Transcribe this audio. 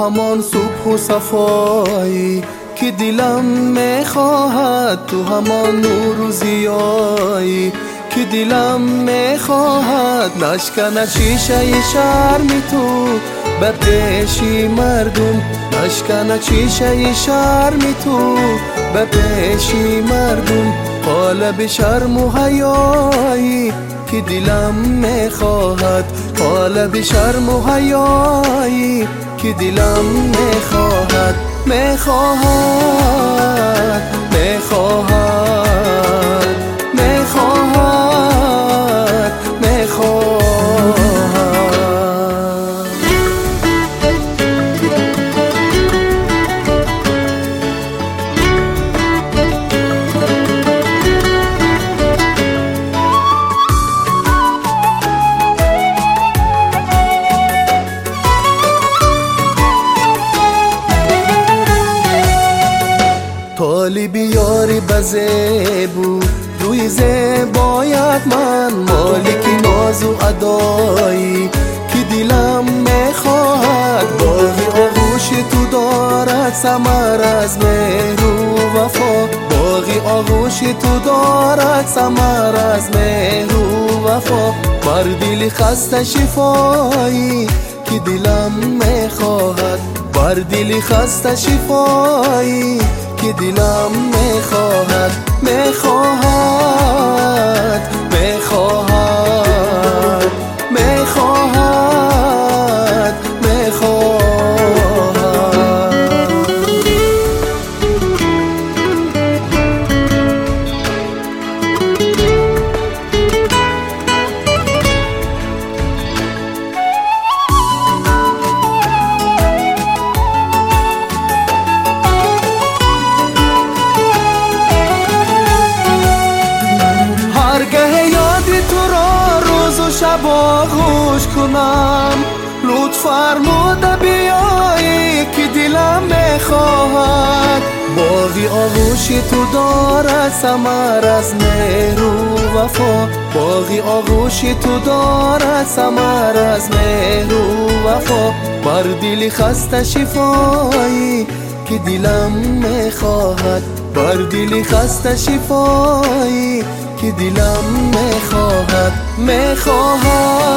همان صبح و صفایی که دلم میخواهد، تو همان نور و ضیایی که دلم میخواهد. نشکند شیشه شرم تو به پیشی مردم، نشکند شیشه شرم تو به پیشی مردم. قالب شرم و حیایی که دلم میخواهد، قالب شرم و حیایی که دلم میخواهد، میخواهد، میخواهد، میخواهد، میخواهد. طالب یاری بزیبو روی زیبایت من، مالک ناز و ادایی که دلم میخواهد. باغی آغوش تو دارد ثمر از مهر و وفا، باغی آغوش تو دارد ثمر از مهر و وفا. بر دل خسته شفایی که دلم میخواهد، بر دل خسته شفایی که دلم میخواهد، میخواهد، میخواهد، میخواهد، میخواهد. شب آغوش کنم، لطف فرموده بیایی که دلم میخواهد. باغی آغوش تو دارد ثمر از مهر و وفا، باغی آغوش تو دارد ثمر از مهر و وفا. بر دل خسته شفایی که دلم میخواهد، بر دل خسته شفایی که دلم میخواهد، میخواهد.